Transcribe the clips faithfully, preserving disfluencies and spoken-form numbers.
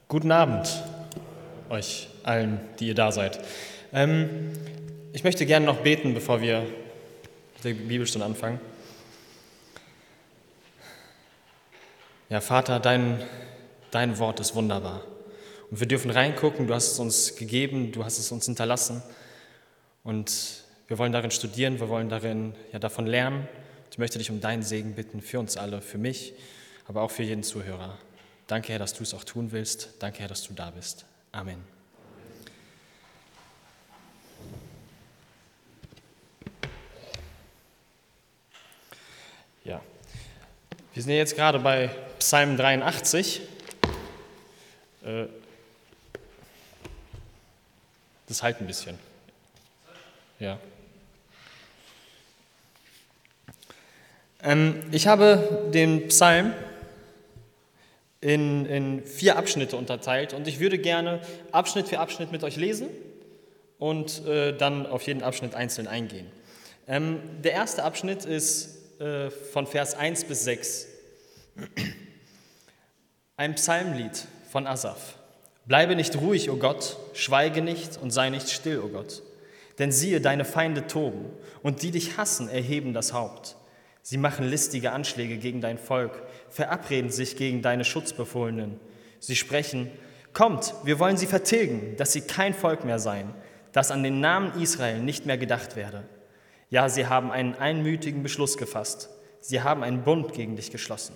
Guten Abend euch allen, die ihr da seid. Ähm, ich möchte gerne noch beten, bevor wir mit der Bibelstunde anfangen. Ja, Vater, dein, dein Wort ist wunderbar. Und wir dürfen reingucken, du hast es uns gegeben, du hast es uns hinterlassen. Und wir wollen darin studieren, wir wollen darin ja, davon lernen. Ich möchte dich um deinen Segen bitten für uns alle, für mich, aber auch für jeden Zuhörer. Danke, Herr, dass du es auch tun willst. Danke, Herr, dass du da bist. Amen. Ja, wir sind ja jetzt gerade bei Psalm dreiundachtzig. Äh, das halt ein bisschen. Ja. Ähm, ich habe den Psalm In, in vier Abschnitte unterteilt und ich würde gerne Abschnitt für Abschnitt mit euch lesen und äh, dann auf jeden Abschnitt einzeln eingehen. Ähm, der erste Abschnitt ist äh, von Vers eins bis sechs. Ein Psalmlied von Asaf. Bleibe nicht ruhig, o Gott, schweige nicht und sei nicht still, o Gott. Denn siehe, deine Feinde toben und die dich hassen, erheben das Haupt. Sie machen listige Anschläge gegen dein Volk, verabreden sich gegen deine Schutzbefohlenen. Sie sprechen, kommt, wir wollen sie vertilgen, dass sie kein Volk mehr seien, dass an den Namen Israel nicht mehr gedacht werde. Ja, sie haben einen einmütigen Beschluss gefasst. Sie haben einen Bund gegen dich geschlossen.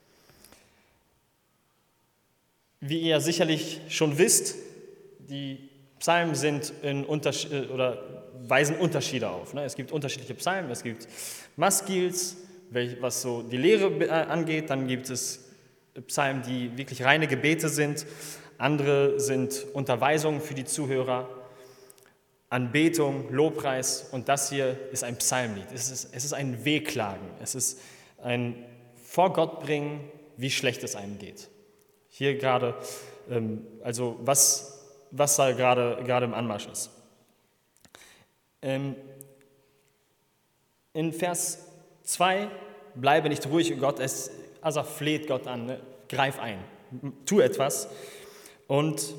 Wie ihr sicherlich schon wisst, die Psalmen sind in Unterschied, oder weisen Unterschiede auf. Es gibt unterschiedliche Psalmen, es gibt Maskils, was so die Lehre angeht, dann gibt es Psalmen, die wirklich reine Gebete sind, andere sind Unterweisungen für die Zuhörer, Anbetung, Lobpreis und das hier ist ein Psalmlied. Es ist, es ist ein Wehklagen, es ist ein vor Gott bringen, wie schlecht es einem geht. Hier gerade, also was, was da gerade, gerade im Anmarsch ist. In Vers zwei, bleibe nicht ruhig, oh Gott, es, Asaf fleht Gott an, ne? Greif ein, tu etwas. Und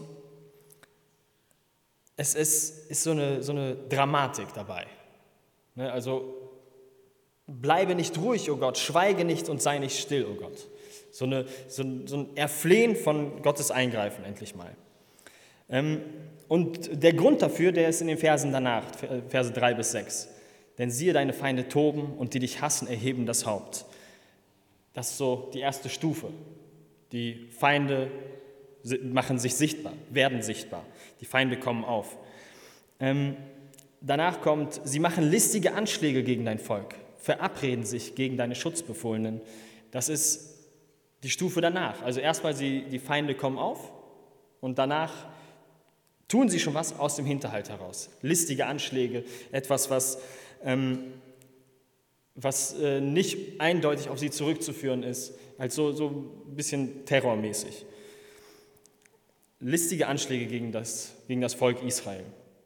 es ist, ist so, eine, so eine Dramatik dabei. Ne? Also, bleibe nicht ruhig, oh Gott, schweige nicht und sei nicht still, oh Gott. So, eine, so, so ein Erflehen von Gottes Eingreifen endlich mal. Ähm, und der Grund dafür, der ist in den Versen danach, Verse drei bis sechs. Denn siehe, deine Feinde toben und die dich hassen, erheben das Haupt. Das ist so die erste Stufe. Die Feinde machen sich sichtbar, werden sichtbar. Die Feinde kommen auf. Ähm, danach kommt, sie machen listige Anschläge gegen dein Volk, verabreden sich gegen deine Schutzbefohlenen. Das ist die Stufe danach. Also erstmal, sie, die Feinde kommen auf und danach tun sie schon was aus dem Hinterhalt heraus. Listige Anschläge, etwas, was, ähm, was äh, nicht eindeutig auf sie zurückzuführen ist, halt so, so ein bisschen terrormäßig. Listige Anschläge gegen das, gegen das Volk Israel.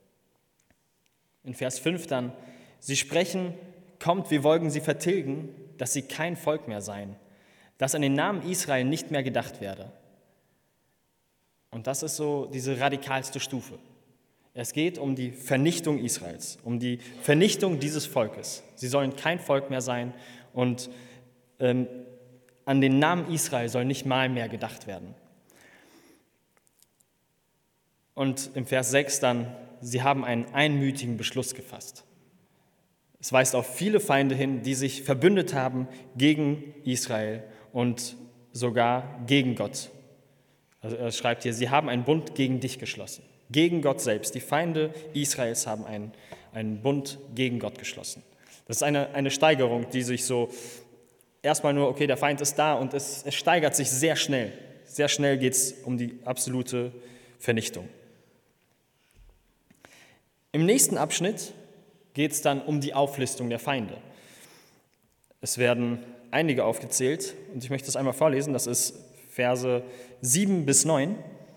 In Vers fünf dann, sie sprechen, kommt, wir wollen sie vertilgen, dass sie kein Volk mehr seien, dass an den Namen Israel nicht mehr gedacht werde. Und das ist so diese radikalste Stufe. Es geht um die Vernichtung Israels, um die Vernichtung dieses Volkes. Sie sollen kein Volk mehr sein und ähm, an den Namen Israel soll nicht mal mehr gedacht werden. Und im Vers sechs dann, sie haben einen einmütigen Beschluss gefasst. Es weist auf viele Feinde hin, die sich verbündet haben gegen Israel und sogar gegen Gott. Also er schreibt hier, sie haben einen Bund gegen dich geschlossen, gegen Gott selbst. Die Feinde Israels haben einen, einen Bund gegen Gott geschlossen. Das ist eine, eine Steigerung, die sich so, erstmal nur, okay, der Feind ist da und es, es steigert sich sehr schnell. Sehr schnell geht es um die absolute Vernichtung. Im nächsten Abschnitt geht es dann um die Auflistung der Feinde. Es werden einige aufgezählt und ich möchte es einmal vorlesen, das ist Verse sieben bis neun.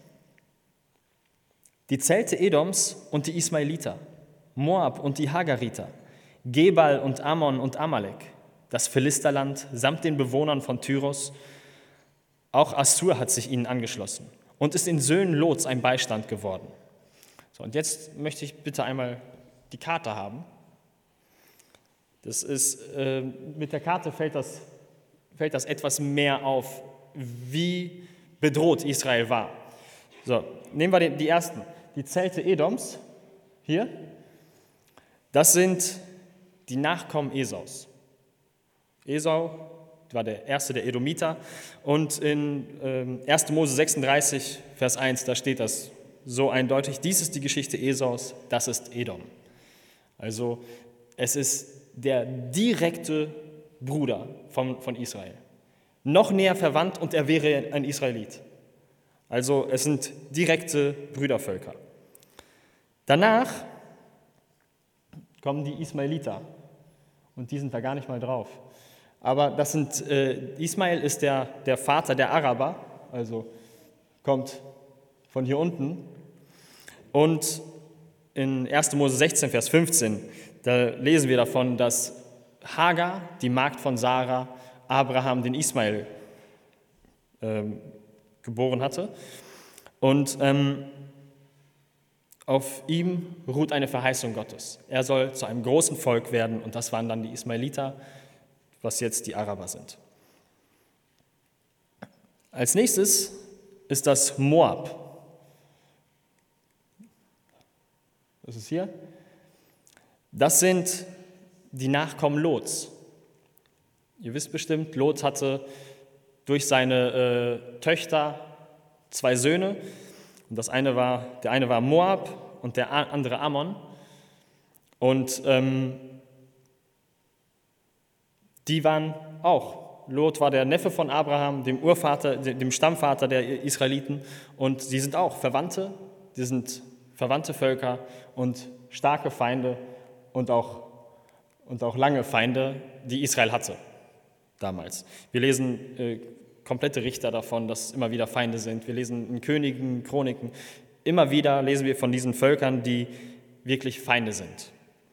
Die Zelte Edoms und die Ismaeliter, Moab und die Hagariter, Gebal und Ammon und Amalek, das Philisterland samt den Bewohnern von Tyros, auch Assur hat sich ihnen angeschlossen und ist den Söhnen Lots ein Beistand geworden. So, und jetzt möchte ich bitte einmal die Karte haben. Das ist, äh, mit der Karte fällt das, fällt das etwas mehr auf, wie bedroht Israel war. So, nehmen wir den, die ersten. Die Zelte Edoms, hier, das sind die Nachkommen Esaus. Esau war der erste der Edomiter und in ähm, erster Mose sechsunddreißig, Vers eins, da steht das so eindeutig, dies ist die Geschichte Esaus, das ist Edom. Also es ist der direkte Bruder von, von Israel. Noch näher verwandt und er wäre ein Israelit. Also es sind direkte Brüdervölker. Danach kommen die Ismaeliter und die sind da gar nicht mal drauf. Aber das sind, äh, Ismael ist der, der Vater der Araber, also kommt von hier unten. Und in erster Mose sechzehn, Vers fünfzehn, da lesen wir davon, dass Hagar, die Magd von Sarah, Abraham den Ismael ähm, geboren hatte. Und ähm, auf ihm ruht eine Verheißung Gottes. Er soll zu einem großen Volk werden und das waren dann die Ismaeliter, was jetzt die Araber sind. Als nächstes ist das Moab. Das ist hier. Das sind die Nachkommen Lots. Ihr wisst bestimmt, Lot hatte durch seine äh, Töchter zwei Söhne. Und das eine war, der eine war Moab und der andere Ammon. Und ähm, die waren auch. Lot war der Neffe von Abraham, dem Urvater, dem Stammvater der Israeliten. Und sie sind auch Verwandte. Die sind verwandte Völker und starke Feinde und auch, und auch lange Feinde, die Israel hatte damals. Wir lesen äh, komplette Richter davon, dass es immer wieder Feinde sind. Wir lesen in Königen, Chroniken, immer wieder lesen wir von diesen Völkern, die wirklich Feinde sind.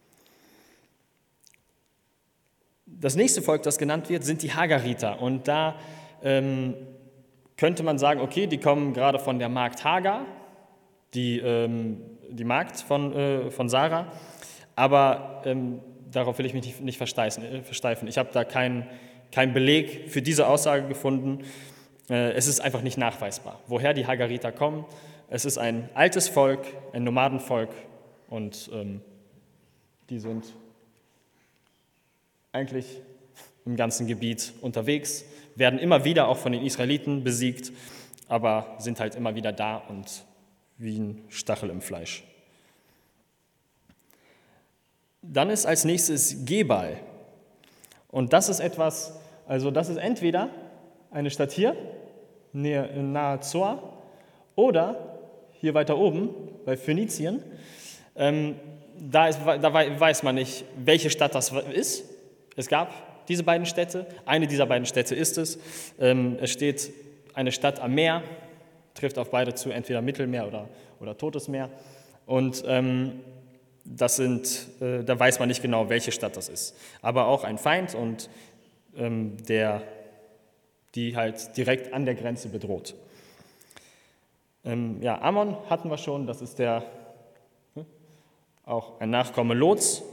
Das nächste Volk, das genannt wird, sind die Hagariter. Und da ähm, könnte man sagen, okay, die kommen gerade von der Magd Hagar, die, ähm, die Magd von, äh, von Sarah, aber ähm, darauf will ich mich nicht, nicht versteifen. Ich habe da keinen kein Beleg für diese Aussage gefunden. Äh, es ist einfach nicht nachweisbar, woher die Hagariter kommen. Es ist ein altes Volk, ein Nomadenvolk und ähm, die sind eigentlich im ganzen Gebiet unterwegs, werden immer wieder auch von den Israeliten besiegt, aber sind halt immer wieder da und wie ein Stachel im Fleisch. Dann ist als nächstes Gebal. Und das ist etwas, also das ist entweder eine Stadt hier, nahe Zoar, oder hier weiter oben bei Phönizien. Ähm, da, ist, da weiß man nicht, welche Stadt das ist. Es gab diese beiden Städte. Eine dieser beiden Städte ist es. Ähm, es steht eine Stadt am Meer, trifft auf beide zu, entweder Mittelmeer oder, oder Totes Meer. Und ähm, das sind, äh, da weiß man nicht genau, welche Stadt das ist. Aber auch ein Feind und ähm, der, die halt direkt an der Grenze bedroht. Ähm, ja, Ammon hatten wir schon, das ist der, hm, auch ein Nachkomme Lots.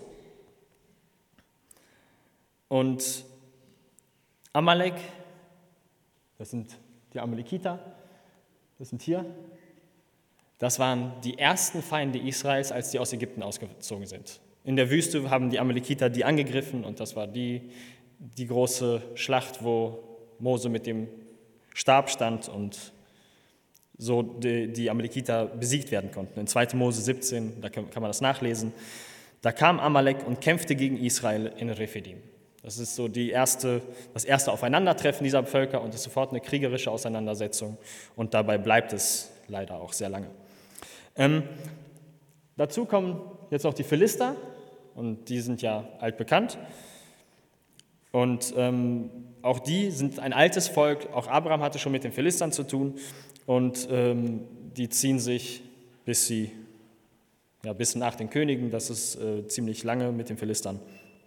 Und Amalek, das sind die Amalekiter, das sind hier. Das waren die ersten Feinde Israels, als die aus Ägypten ausgezogen sind. In der Wüste haben die Amalekiter die angegriffen und das war die, die große Schlacht, wo Mose mit dem Stab stand und so die, die Amalekiter besiegt werden konnten. In zweiter Mose siebzehn, da kann, kann man das nachlesen, da kam Amalek und kämpfte gegen Israel in Rephidim. Das ist so die erste, das erste Aufeinandertreffen dieser Völker und ist sofort eine kriegerische Auseinandersetzung und dabei bleibt es leider auch sehr lange. Ähm, dazu kommen jetzt noch die Philister und die sind ja altbekannt und ähm, auch die sind ein altes Volk, auch Abraham hatte schon mit den Philistern zu tun und ähm, die ziehen sich bis sie, ja, bis nach den Königen, das ist äh, ziemlich lange mit den Philistern.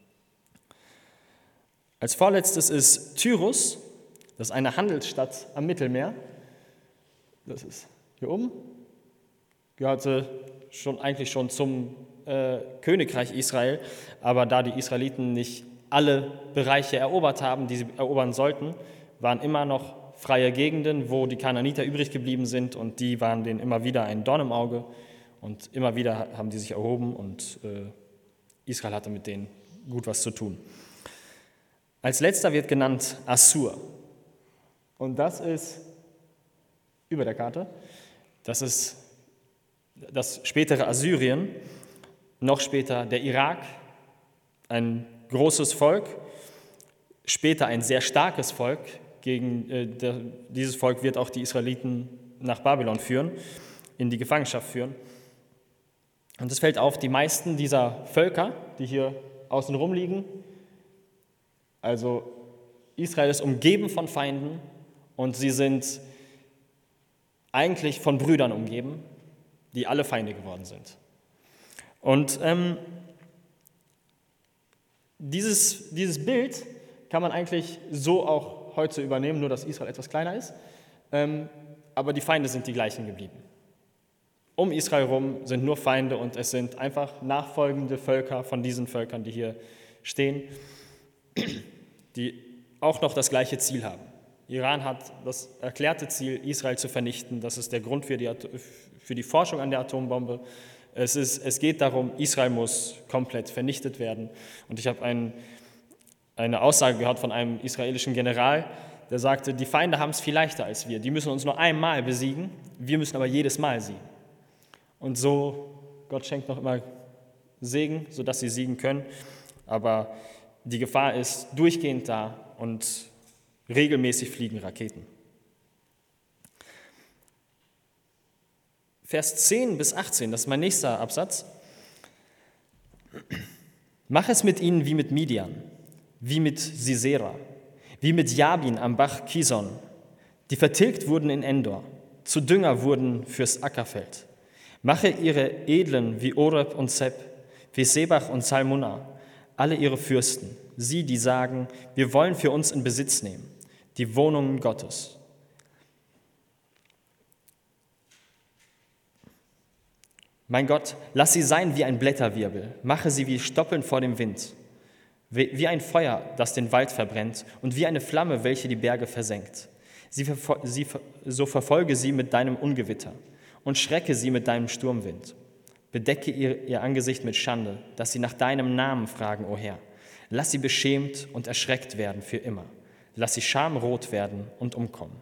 Als vorletztes ist Tyrus, das ist eine Handelsstadt am Mittelmeer. Das ist hier oben, gehörte schon, eigentlich schon zum äh, Königreich Israel, aber da die Israeliten nicht alle Bereiche erobert haben, die sie erobern sollten, waren immer noch freie Gegenden, wo die Kanaaniter übrig geblieben sind, und die waren denen immer wieder ein Dorn im Auge, und immer wieder haben die sich erhoben, und äh, Israel hatte mit denen gut was zu tun. Als letzter wird genannt Assur, und das ist über der Karte, das ist das spätere Assyrien, noch später der Irak, ein großes Volk, später ein sehr starkes Volk. Gegen äh, der, dieses Volk wird auch die Israeliten nach Babylon führen, in die Gefangenschaft führen. Und es fällt auf, die meisten dieser Völker, die hier außen rum liegen, also Israel ist umgeben von Feinden und sie sind eigentlich von Brüdern umgeben, die alle Feinde geworden sind. Und ähm, dieses, dieses Bild kann man eigentlich so auch heute übernehmen, nur dass Israel etwas kleiner ist, ähm, aber die Feinde sind die gleichen geblieben. Um Israel herum sind nur Feinde, und es sind einfach nachfolgende Völker von diesen Völkern, die hier stehen, die auch noch das gleiche Ziel haben. Iran hat das erklärte Ziel, Israel zu vernichten. Das ist der Grund für die, für die Forschung an der Atombombe. Es, ist, es geht darum, Israel muss komplett vernichtet werden. Und ich habe ein, eine Aussage gehört von einem israelischen General, der sagte, die Feinde haben es viel leichter als wir. Die müssen uns nur einmal besiegen, wir müssen aber jedes Mal siegen. Und so, Gott schenkt noch immer Segen, sodass sie siegen können. Aber die Gefahr ist durchgehend da, und regelmäßig fliegen Raketen. Vers zehn bis achtzehn, das ist mein nächster Absatz. Mach es mit ihnen wie mit Midian, wie mit Sisera, wie mit Jabin am Bach Kison, die vertilgt wurden in Endor, zu Dünger wurden fürs Ackerfeld. Mache ihre Edlen wie Oreb und Zeb, wie Sebach und Salmunna, alle ihre Fürsten, sie, die sagen, wir wollen für uns in Besitz nehmen, die Wohnungen Gottes. Mein Gott, lass sie sein wie ein Blätterwirbel, mache sie wie Stoppeln vor dem Wind, wie ein Feuer, das den Wald verbrennt, und wie eine Flamme, welche die Berge versenkt. Sie, sie, so verfolge sie mit deinem Ungewitter und schrecke sie mit deinem Sturmwind. Bedecke ihr, ihr Angesicht mit Schande, dass sie nach deinem Namen fragen, o Herr. Lass sie beschämt und erschreckt werden für immer. Lass sie schamrot werden und umkommen.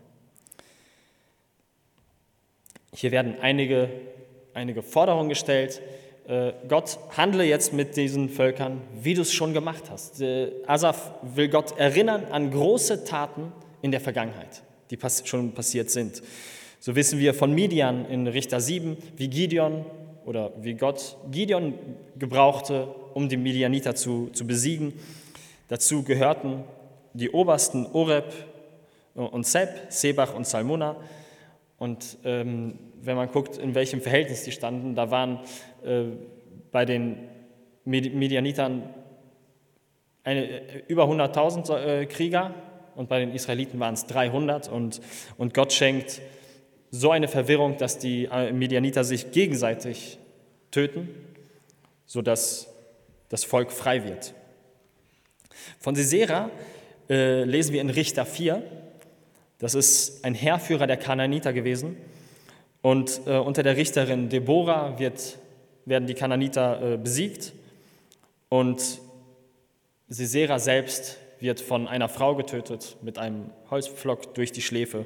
Hier werden einige, einige Forderungen gestellt. Äh, Gott, handle jetzt mit diesen Völkern, wie du es schon gemacht hast. Äh, Asaf will Gott erinnern an große Taten in der Vergangenheit, die pass- schon passiert sind. So wissen wir von Midian in Richter sieben, wie Gideon oder wie Gott Gideon gebrauchte, um die Midianiter zu, zu besiegen. Dazu gehörten die Obersten Oreb und Zeb, Sebach und Salmunna. Und ähm, wenn man guckt, in welchem Verhältnis die standen, da waren äh, bei den Midianitern eine, über hunderttausend äh, Krieger, und bei den Israeliten waren es dreihundert. Und, und Gott schenkt so eine Verwirrung, dass die Midianiter sich gegenseitig töten, sodass das Volk frei wird. Von Sisera äh, lesen wir in Richter vier. Das ist ein Heerführer der Kanaaniter gewesen. Und äh, unter der Richterin Deborah wird, werden die Kanaaniter äh, besiegt. Und Sisera selbst wird von einer Frau getötet mit einem Holzpflock durch die Schläfe.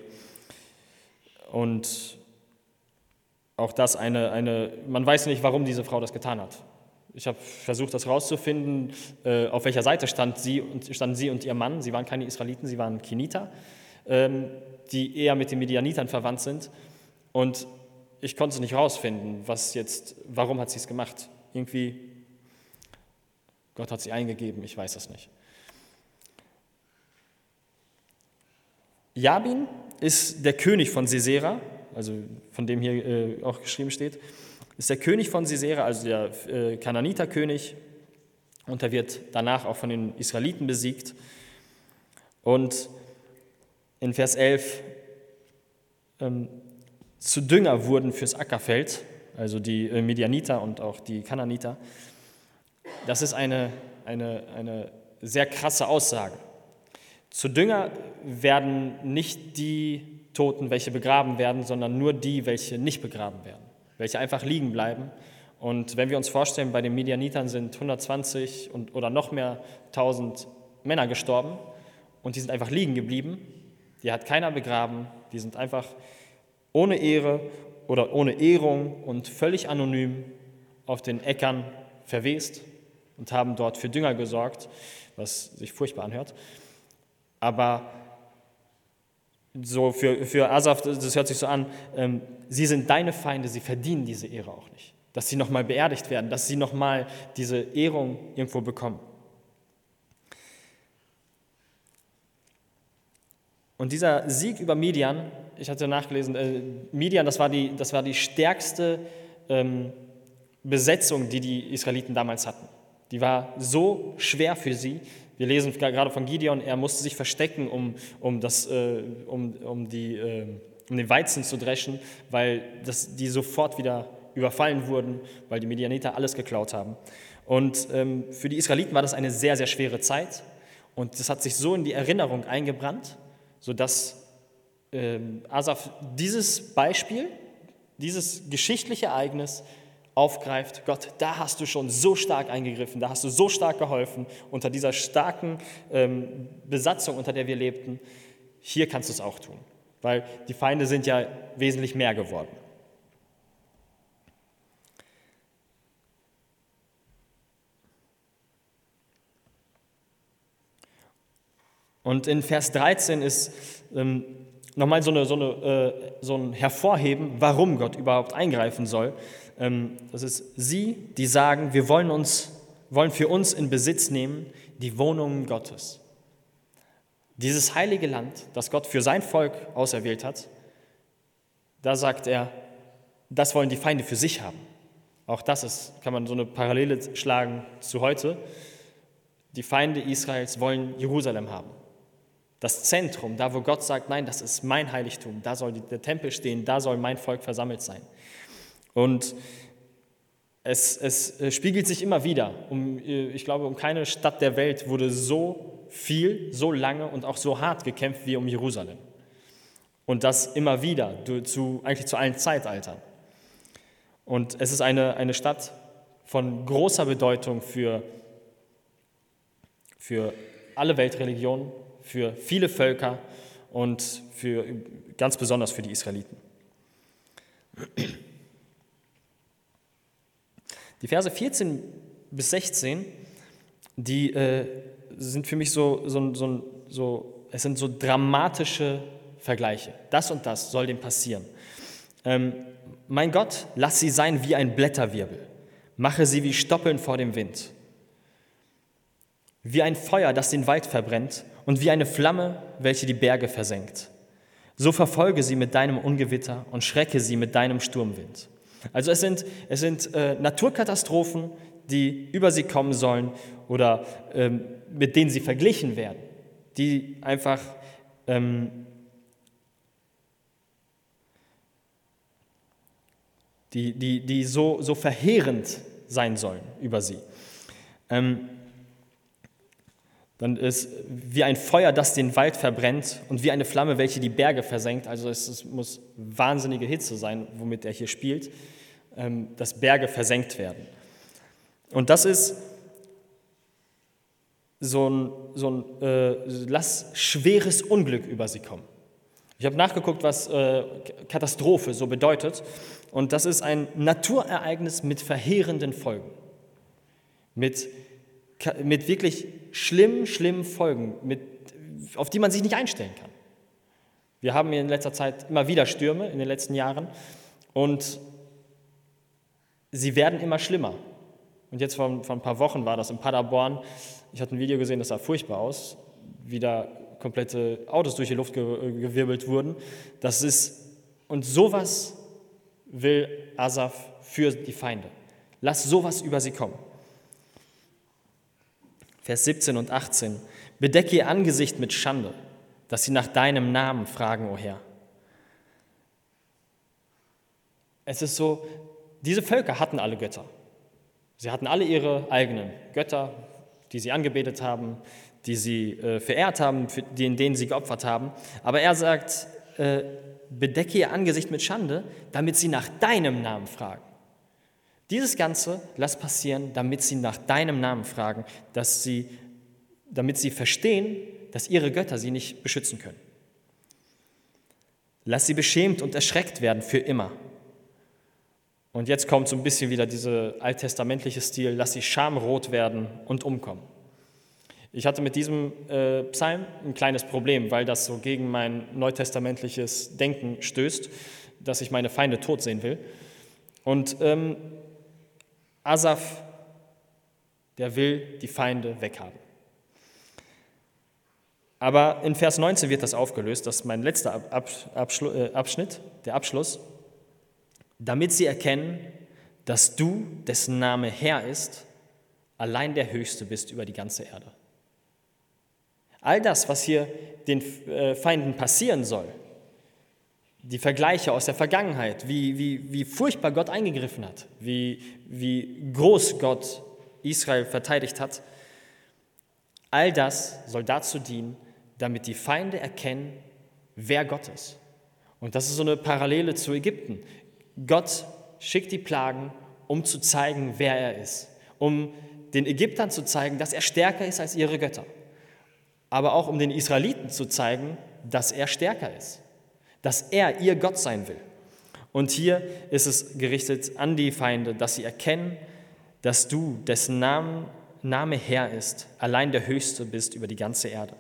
Und auch das eine, eine, man weiß nicht, warum diese Frau das getan hat. Ich habe versucht, das rauszufinden, äh, auf welcher Seite stand sie, und, standen sie und ihr Mann. Sie waren keine Israeliten, sie waren Keniter, ähm, die eher mit den Midianitern verwandt sind. Und ich konnte es nicht rausfinden, was jetzt, warum hat sie es gemacht. Irgendwie, Gott hat sie eingegeben, ich weiß es nicht. Jabin ist der König von Sisera, also von dem hier äh, auch geschrieben steht, ist der König von Sisera, also der äh, Kanaaniterkönig, und er wird danach auch von den Israeliten besiegt. Und in Vers elf ähm, zu Dünger wurden fürs Ackerfeld, also die Midianiter und auch die Kananiter. Das ist eine, eine, eine sehr krasse Aussage. Zu Dünger werden nicht die Toten, welche begraben werden, sondern nur die, welche nicht begraben werden, welche einfach liegen bleiben. Und wenn wir uns vorstellen, bei den Midianitern sind hundertzwanzig und, oder noch mehr tausend Männer gestorben und die sind einfach liegen geblieben, die hat keiner begraben, die sind einfach ohne Ehre oder ohne Ehrung und völlig anonym auf den Äckern verwest und haben dort für Dünger gesorgt, was sich furchtbar anhört. Aber so für, für Asaf, das hört sich so an, ähm, sie sind deine Feinde, sie verdienen diese Ehre auch nicht. Dass sie nochmal beerdigt werden, dass sie nochmal diese Ehrung irgendwo bekommen. Und dieser Sieg über Midian, ich hatte nachgelesen, äh, Midian, das war die, das war die stärkste ähm, Besetzung, die die Israeliten damals hatten. Die war so schwer für sie. Wir lesen gerade von Gideon, er musste sich verstecken, um, um, das, äh, um, um, die, äh, um den Weizen zu dreschen, weil das, die sofort wieder überfallen wurden, weil die Midianiter alles geklaut haben. Und ähm, für die Israeliten war das eine sehr, sehr schwere Zeit. Und das hat sich so in die Erinnerung eingebrannt, sodass ähm, Asaf dieses Beispiel, dieses geschichtliche Ereignis aufgreift. Gott, da hast du schon so stark eingegriffen, da hast du so stark geholfen, unter dieser starken ähm, Besatzung, unter der wir lebten. Hier kannst du es auch tun, weil die Feinde sind ja wesentlich mehr geworden. Und in Vers dreizehn ist ähm, nochmal so, eine, so, eine, äh, so ein Hervorheben, warum Gott überhaupt eingreifen soll. Ähm, das ist sie, die sagen, wir wollen, uns, wollen für uns in Besitz nehmen die Wohnungen Gottes. Dieses heilige Land, das Gott für sein Volk auserwählt hat, da sagt er, das wollen die Feinde für sich haben. Auch das ist, kann man so eine Parallele schlagen zu heute. Die Feinde Israels wollen Jerusalem haben. Das Zentrum, da wo Gott sagt, nein, das ist mein Heiligtum, da soll der Tempel stehen, da soll mein Volk versammelt sein. Und es, es spiegelt sich immer wieder. Um, ich glaube, um keine Stadt der Welt wurde so viel, so lange und auch so hart gekämpft wie um Jerusalem. Und das immer wieder, zu, eigentlich zu allen Zeitaltern. Und es ist eine, eine Stadt von großer Bedeutung für, für alle Weltreligionen, für viele Völker und für, ganz besonders für die Israeliten. Die Verse vierzehn bis sechzehn, die äh, sind für mich so, so, so, so, es sind so dramatische Vergleiche. Das und das soll dem passieren. Ähm, mein Gott, lass sie sein wie ein Blätterwirbel, mache sie wie Stoppeln vor dem Wind, wie ein Feuer, das den Wald verbrennt und wie eine Flamme, welche die Berge versenkt. So verfolge sie mit deinem Ungewitter und schrecke sie mit deinem Sturmwind. Also es sind, es sind äh, Naturkatastrophen, die über sie kommen sollen oder ähm, mit denen sie verglichen werden, die einfach ähm, die, die, die so, so verheerend sein sollen über sie. Ähm, Dann ist wie ein Feuer, das den Wald verbrennt und wie eine Flamme, welche die Berge versenkt. Also es, es muss wahnsinnige Hitze sein, womit er hier spielt, ähm, dass Berge versenkt werden. Und das ist so ein, so ein äh, lass schweres Unglück über sie kommen. Ich habe nachgeguckt, was äh, Katastrophe so bedeutet. Und das ist ein Naturereignis mit verheerenden Folgen. Mit mit wirklich schlimmen, schlimmen Folgen, mit, auf die man sich nicht einstellen kann. Wir haben in letzter Zeit immer wieder Stürme, in den letzten Jahren, und sie werden immer schlimmer. Und jetzt vor, vor ein paar Wochen war das in Paderborn. Ich hatte ein Video gesehen, das sah furchtbar aus, wie da komplette Autos durch die Luft ge- gewirbelt wurden. Das ist, und sowas will Asaf für die Feinde. Lass sowas über sie kommen. Vers siebzehn und achtzehn. Bedecke ihr Angesicht mit Schande, dass sie nach deinem Namen fragen, o Herr. Es ist so, diese Völker hatten alle Götter. Sie hatten alle ihre eigenen Götter, die sie angebetet haben, die sie äh, verehrt haben, für, die, in denen sie geopfert haben. Aber er sagt, äh, bedecke ihr Angesicht mit Schande, damit sie nach deinem Namen fragen. Dieses Ganze lass passieren, damit sie nach deinem Namen fragen, dass sie, damit sie verstehen, dass ihre Götter sie nicht beschützen können. Lass sie beschämt und erschreckt werden für immer. Und jetzt kommt so ein bisschen wieder dieser alttestamentliche Stil, lass sie schamrot werden und umkommen. Ich hatte mit diesem äh, Psalm ein kleines Problem, weil das so gegen mein neutestamentliches Denken stößt, dass ich meine Feinde tot sehen will. Und ähm, Asaf, der will die Feinde weghaben. Aber in Vers neunzehn wird das aufgelöst, das ist mein letzter Ab- Ab- Abschlu- äh, Abschnitt, der Abschluss. Damit sie erkennen, dass du, dessen Name Herr ist, allein der Höchste bist über die ganze Erde. All das, was hier den Feinden passieren soll, die Vergleiche aus der Vergangenheit, wie, wie, wie furchtbar Gott eingegriffen hat, wie, wie groß Gott Israel verteidigt hat, all das soll dazu dienen, damit die Feinde erkennen, wer Gott ist. Und das ist so eine Parallele zu Ägypten. Gott schickt die Plagen, um zu zeigen, wer er ist, um den Ägyptern zu zeigen, dass er stärker ist als ihre Götter, aber auch um den Israeliten zu zeigen, dass er stärker ist, dass er ihr Gott sein will. Und hier ist es gerichtet an die Feinde, dass sie erkennen, dass du, dessen Name, Name Herr ist, allein der Höchste bist über die ganze Erde.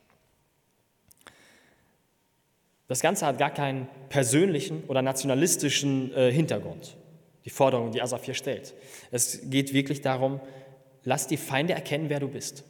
Das Ganze hat gar keinen persönlichen oder nationalistischen äh, Hintergrund, die Forderung, die Asaf hier stellt. Es geht wirklich darum, lass die Feinde erkennen, wer du bist.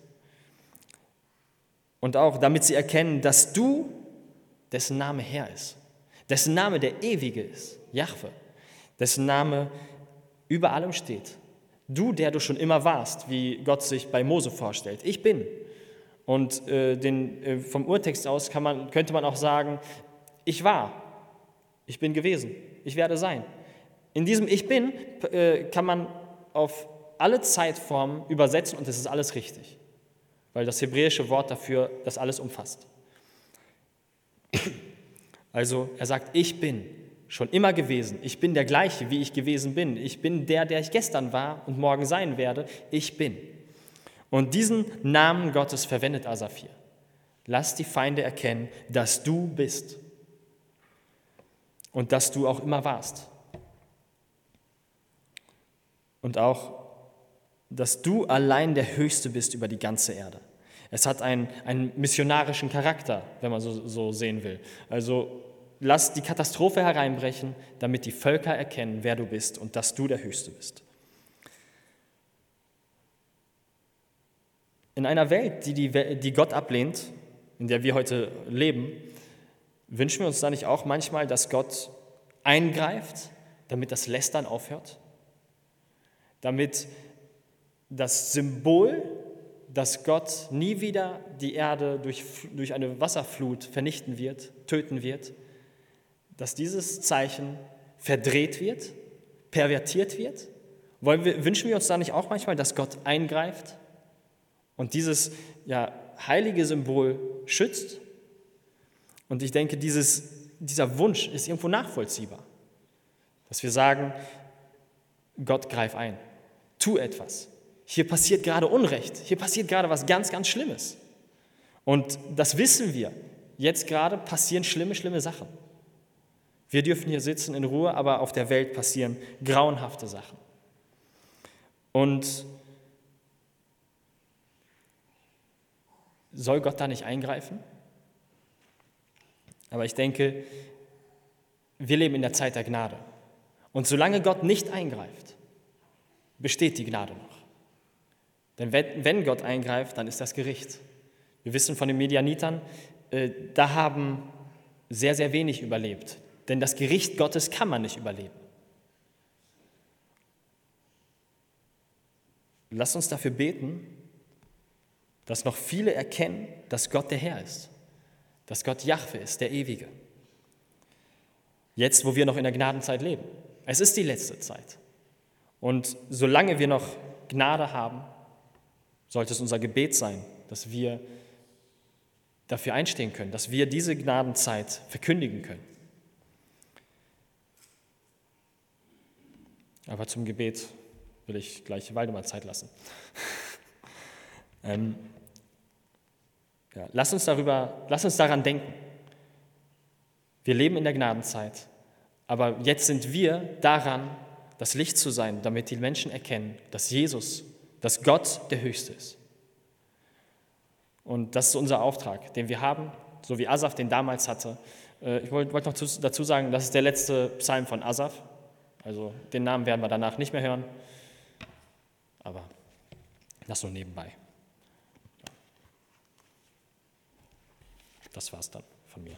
Und auch, damit sie erkennen, dass du, dessen Name Herr ist, dessen Name der Ewige ist, Jahwe, dessen Name über allem steht. Du, der du schon immer warst, wie Gott sich bei Mose vorstellt. Ich bin. Und äh, den, äh, vom Urtext aus kann man, könnte man auch sagen, ich war, ich bin gewesen, ich werde sein. In diesem Ich bin äh, kann man auf alle Zeitformen übersetzen und es ist alles richtig, weil das hebräische Wort dafür das alles umfasst. Also er sagt, ich bin schon immer gewesen, ich bin der gleiche, wie ich gewesen bin, ich bin der, der ich gestern war und morgen sein werde, ich bin. Und diesen Namen Gottes verwendet Asaf hier. Lass die Feinde erkennen, dass du bist und dass du auch immer warst. Und auch, dass du allein der Höchste bist über die ganze Erde. Es hat einen, einen missionarischen Charakter, wenn man so, so sehen will. Also lass die Katastrophe hereinbrechen, damit die Völker erkennen, wer du bist und dass du der Höchste bist. In einer Welt, die, die, die Gott ablehnt, in der wir heute leben, wünschen wir uns da nicht auch manchmal, dass Gott eingreift, damit das Lästern aufhört? Damit das Symbol, dass Gott nie wieder die Erde durch, durch eine Wasserflut vernichten wird, töten wird, dass dieses Zeichen verdreht wird, pervertiert wird? Wollen wir, wünschen wir uns da nicht auch manchmal, dass Gott eingreift und dieses ja, heilige Symbol schützt? Und ich denke, dieses, dieser Wunsch ist irgendwo nachvollziehbar, dass wir sagen, Gott, greif ein, tu etwas. Hier passiert gerade Unrecht, hier passiert gerade was ganz, ganz Schlimmes. Und das wissen wir. Jetzt gerade passieren schlimme, schlimme Sachen. Wir dürfen hier sitzen in Ruhe, aber auf der Welt passieren grauenhafte Sachen. Und soll Gott da nicht eingreifen? Aber ich denke, wir leben in der Zeit der Gnade. Und solange Gott nicht eingreift, besteht die Gnade noch. Denn wenn, wenn Gott eingreift, dann ist das Gericht. Wir wissen von den Medianitern, äh, da haben sehr, sehr wenig überlebt. Denn das Gericht Gottes kann man nicht überleben. Lasst uns dafür beten, dass noch viele erkennen, dass Gott der Herr ist. Dass Gott Jahwe ist, der Ewige. Jetzt, wo wir noch in der Gnadenzeit leben. Es ist die letzte Zeit. Und solange wir noch Gnade haben, sollte es unser Gebet sein, dass wir dafür einstehen können, dass wir diese Gnadenzeit verkündigen können. Aber zum Gebet will ich gleich Waldemar Zeit lassen. ähm, ja, lass uns darüber, lass uns daran denken. Wir leben in der Gnadenzeit, aber jetzt sind wir daran, das Licht zu sein, damit die Menschen erkennen, dass Jesus, dass Gott der Höchste ist. Und das ist unser Auftrag, den wir haben, so wie Asaf den damals hatte. Ich wollte noch dazu sagen, das ist der letzte Psalm von Asaf. Also den Namen werden wir danach nicht mehr hören, aber das nur nebenbei. Das war's dann.